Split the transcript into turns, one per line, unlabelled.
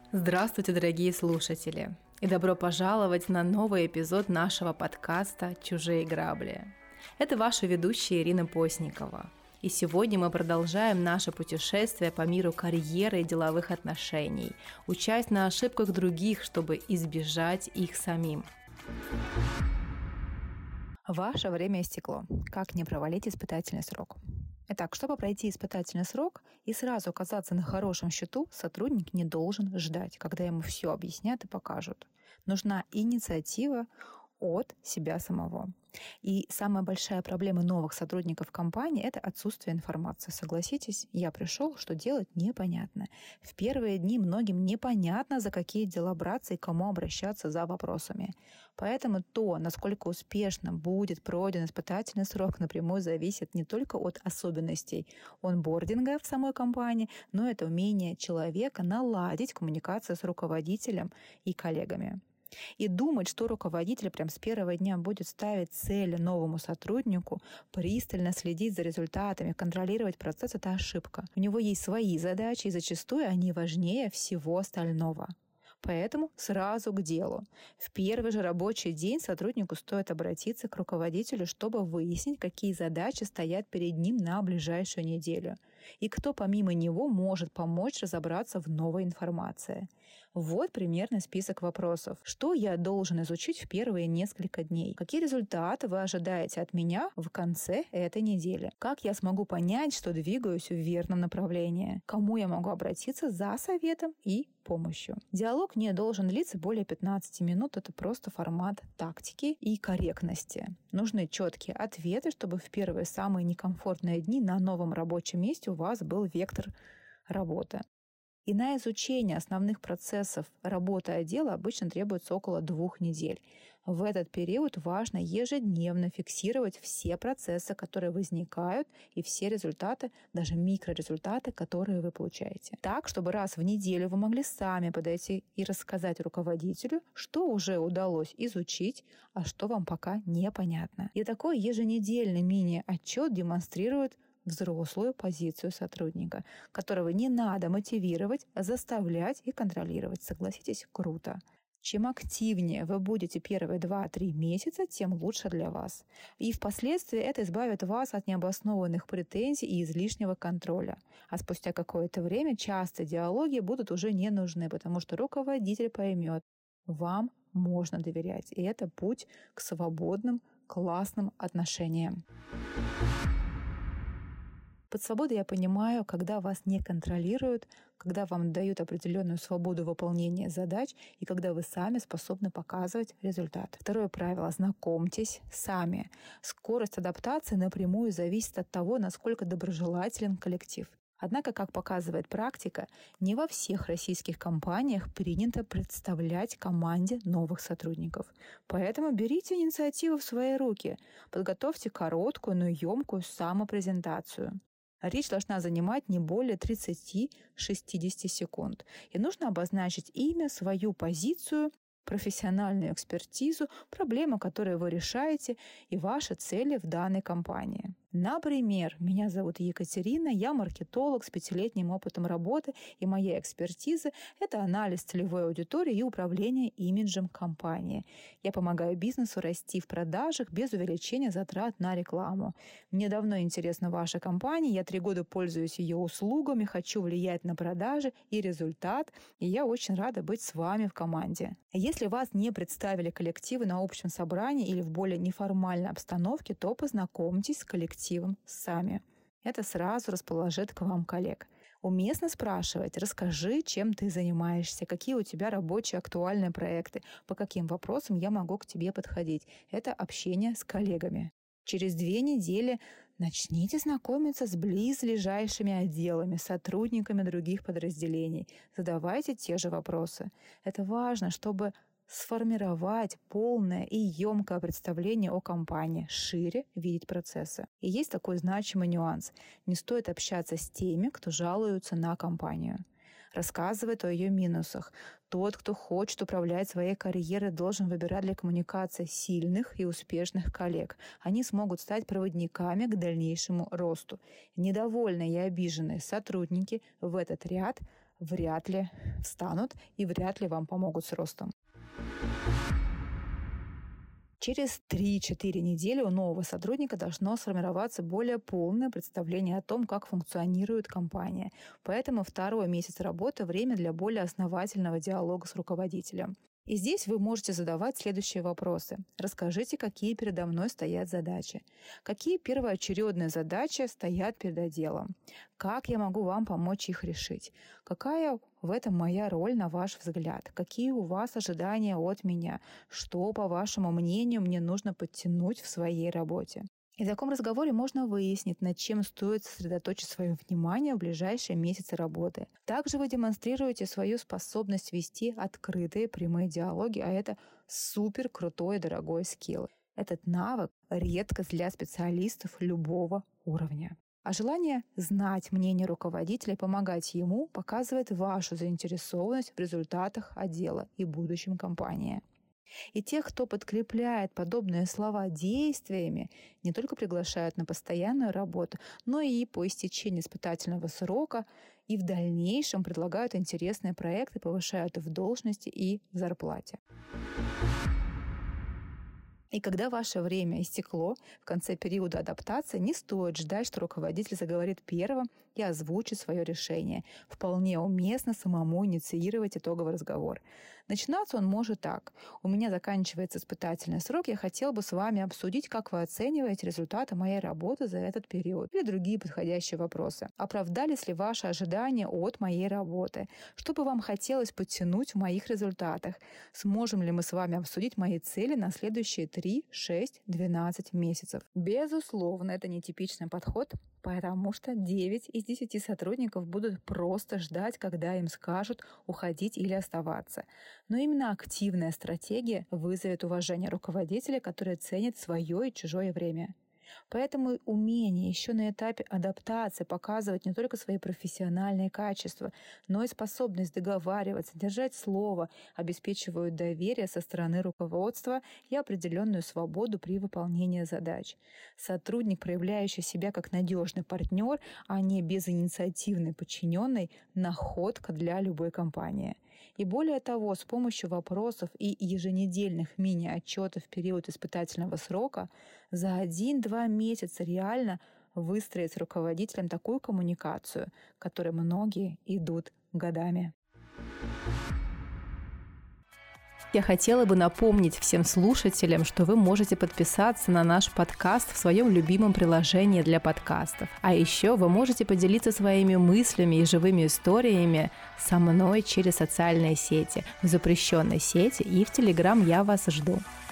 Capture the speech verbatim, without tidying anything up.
Здравствуйте, дорогие слушатели! И добро пожаловать на новый эпизод нашего подкаста «Чужие грабли». Это ваша ведущая Ирина Постникова. И сегодня мы продолжаем наше путешествие по миру карьеры и деловых отношений, учась на ошибках других, чтобы избежать их самим. Ваше время истекло. Как не провалить испытательный срок? Итак, чтобы пройти испытательный срок и сразу оказаться на хорошем счету, сотрудник не должен ждать, когда ему все объяснят и покажут. Нужна инициатива от себя самого. И самая большая проблема новых сотрудников компании – это отсутствие информации. Согласитесь, я пришел, что делать непонятно. В первые дни многим непонятно, за какие дела браться и кому обращаться за вопросами. Поэтому то, насколько успешно будет пройден испытательный срок, напрямую зависит не только от особенностей онбординга в самой компании, но это умение человека наладить коммуникацию с руководителем и коллегами. И думать, что руководитель прям с первого дня будет ставить цели новому сотруднику, пристально следить за результатами, контролировать процесс — это ошибка. У него есть свои задачи, и зачастую они важнее всего остального. Поэтому сразу к делу. В первый же рабочий день сотруднику стоит обратиться к руководителю, чтобы выяснить, какие задачи стоят перед ним на ближайшую неделю и кто помимо него может помочь разобраться в новой информации. Вот примерный список вопросов. Что я должен изучить в первые несколько дней? Какие результаты вы ожидаете от меня в конце этой недели? Как я смогу понять, что двигаюсь в верном направлении? Кому я могу обратиться за советом и помощью? Диалог не должен длиться более пятнадцати минут. Это просто формат тактики и корректности. Нужны четкие ответы, чтобы в первые самые некомфортные дни на новом рабочем месте у вас был вектор работы. И на изучение основных процессов работы отдела обычно требуется около двух недель. В этот период важно ежедневно фиксировать все процессы, которые возникают, и все результаты, даже микрорезультаты, которые вы получаете. Так, чтобы раз в неделю вы могли сами подойти и рассказать руководителю, что уже удалось изучить, а что вам пока непонятно. И такой еженедельный мини-отчет демонстрирует взрослую позицию сотрудника, которого не надо мотивировать, а заставлять и контролировать. Согласитесь, круто. Чем активнее вы будете первые два-три месяца, тем лучше для вас. И впоследствии это избавит вас от необоснованных претензий и излишнего контроля. А спустя какое-то время частые диалоги будут уже не нужны, потому что руководитель поймет, вам можно доверять. И это путь к свободным, классным отношениям. Под свободой я понимаю, когда вас не контролируют, когда вам дают определенную свободу выполнения задач и когда вы сами способны показывать результат. Второе правило — знакомьтесь сами. Скорость адаптации напрямую зависит от того, насколько доброжелателен коллектив. Однако, как показывает практика, не во всех российских компаниях принято представлять команде новых сотрудников. Поэтому берите инициативу в свои руки, подготовьте короткую, но емкую самопрезентацию. Речь должна занимать не более тридцати-шестидесяти секунд. И нужно обозначить имя, свою позицию, профессиональную экспертизу, проблемы, которые вы решаете, и ваши цели в данной компании. Например, меня зовут Екатерина, я маркетолог с пятилетним опытом работы, и моя экспертиза – это анализ целевой аудитории и управление имиджем компании. Я помогаю бизнесу расти в продажах без увеличения затрат на рекламу. Мне давно интересна ваша компания, я три года пользуюсь ее услугами, хочу влиять на продажи и результат, и я очень рада быть с вами в команде. Если вас не представили коллективы на общем собрании или в более неформальной обстановке, то познакомьтесь с коллективом сами. Это сразу расположит к вам коллег. Уместно спрашивать: расскажи, чем ты занимаешься, какие у тебя рабочие актуальные проекты, по каким вопросам я могу к тебе подходить. Это общение с коллегами. Через две недели начните знакомиться с близлежащими отделами, сотрудниками других подразделений. Задавайте те же вопросы. Это важно, чтобы сформировать полное и емкое представление о компании, шире видеть процессы. И есть такой значимый нюанс. Не стоит общаться с теми, кто жалуются на компанию. Рассказывает о ее минусах. Тот, кто хочет управлять своей карьерой, должен выбирать для коммуникации сильных и успешных коллег. Они смогут стать проводниками к дальнейшему росту. Недовольные и обиженные сотрудники в этот ряд вряд ли встанут и вряд ли вам помогут с ростом. Через три-четыре недели у нового сотрудника должно сформироваться более полное представление о том, как функционирует компания. Поэтому второй месяц работы – время для более основательного диалога с руководителем. И здесь вы можете задавать следующие вопросы. Расскажите, какие передо мной стоят задачи. Какие первоочередные задачи стоят перед отделом? Как я могу вам помочь их решить? Какая в этом моя роль, на ваш взгляд? Какие у вас ожидания от меня? Что, по вашему мнению, мне нужно подтянуть в своей работе? И в таком разговоре можно выяснить, над чем стоит сосредоточить свое внимание в ближайшие месяцы работы. Также вы демонстрируете свою способность вести открытые прямые диалоги, а это супер крутой и дорогой скилл. Этот навык — редкость для специалистов любого уровня. А желание знать мнение руководителя и помогать ему показывает вашу заинтересованность в результатах отдела и будущем компании. И тех, кто подкрепляет подобные слова действиями, не только приглашают на постоянную работу, но и по истечении испытательного срока и в дальнейшем предлагают интересные проекты, повышают в должности и в зарплате. И когда ваше время истекло, в конце периода адаптации не стоит ждать, что руководитель заговорит первым и озвучит свое решение. Вполне уместно самому инициировать итоговый разговор. Начинаться он может так. У меня заканчивается испытательный срок, я хотел бы с вами обсудить, как вы оцениваете результаты моей работы за этот период. Или другие подходящие вопросы. Оправдались ли ваши ожидания от моей работы? Что бы вам хотелось подтянуть в моих результатах? Сможем ли мы с вами обсудить мои цели на следующие три, шесть, двенадцать месяцев? Безусловно, это нетипичный подход, потому что девять из десяти сотрудников будут просто ждать, когда им скажут уходить или оставаться. Но именно активная стратегия вызовет уважение руководителя, который ценит свое и чужое время. Поэтому умение еще на этапе адаптации показывать не только свои профессиональные качества, но и способность договариваться, держать слово, обеспечивают доверие со стороны руководства и определенную свободу при выполнении задач. Сотрудник, проявляющий себя как надежный партнер, а не безинициативный подчиненный, находка для любой компании. И более того, с помощью вопросов и еженедельных мини-отчетов в период испытательного срока за один-два месяца реально выстроить с руководителем такую коммуникацию, к которой многие идут годами. Я хотела бы напомнить всем слушателям, что вы можете подписаться на наш подкаст в своем любимом приложении для подкастов. А еще вы можете поделиться своими мыслями и живыми историями со мной через социальные сети, в запрещенной сети и в Телеграм. Я вас жду.